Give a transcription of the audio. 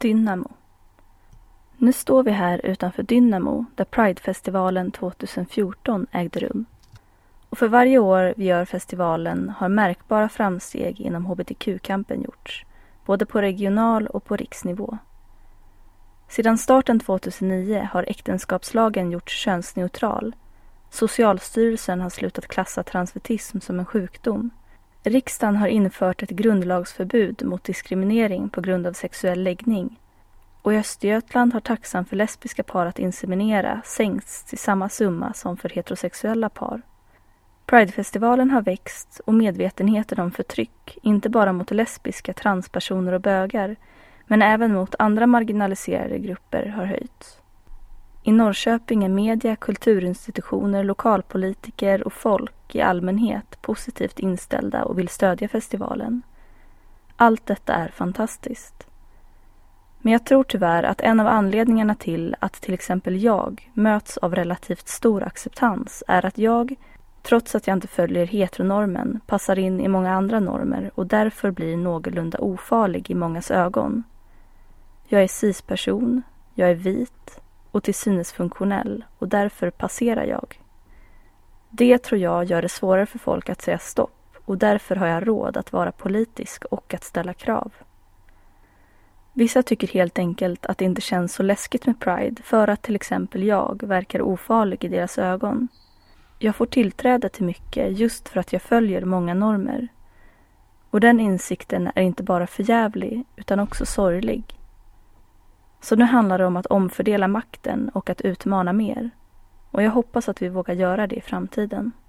Dynamo. Nu står vi här utanför Dynamo där Pridefestivalen 2014 ägde rum. Och för varje år vi gör festivalen har märkbara framsteg inom hbtq-kampen gjorts, både på regional och på riksnivå. Sedan starten 2009 har äktenskapslagen gjorts könsneutral. Socialstyrelsen har slutat klassa transvestism som en sjukdom. Riksdagen har infört ett grundlagsförbud mot diskriminering på grund av sexuell läggning. Och i Östergötland har taxan för lesbiska par att inseminera sänkts till samma summa som för heterosexuella par. Pridefestivalen har växt och medvetenheten om förtryck, inte bara mot lesbiska, transpersoner och bögar, men även mot andra marginaliserade grupper har höjts. I Norrköping är media, kulturinstitutioner, lokalpolitiker och folk i allmänhet positivt inställda och vill stödja festivalen. Allt detta är fantastiskt. Men jag tror tyvärr att en av anledningarna till att till exempel jag möts av relativt stor acceptans är att jag, trots att jag inte följer heteronormen, passar in i många andra normer och därför blir någorlunda ofarlig i mångas ögon. Jag är cis-person, jag är vit och till synes funktionell och därför passerar jag. Det tror jag gör det svårare för folk att säga stopp och därför har jag råd att vara politisk och att ställa krav. Vissa tycker helt enkelt att det inte känns så läskigt med Pride för att till exempel jag verkar ofarlig i deras ögon. Jag får tillträde till mycket just för att jag följer många normer. Och den insikten är inte bara förjävlig utan också sorglig. Så nu handlar det om att omfördela makten och att utmana mer. Och jag hoppas att vi vågar göra det i framtiden.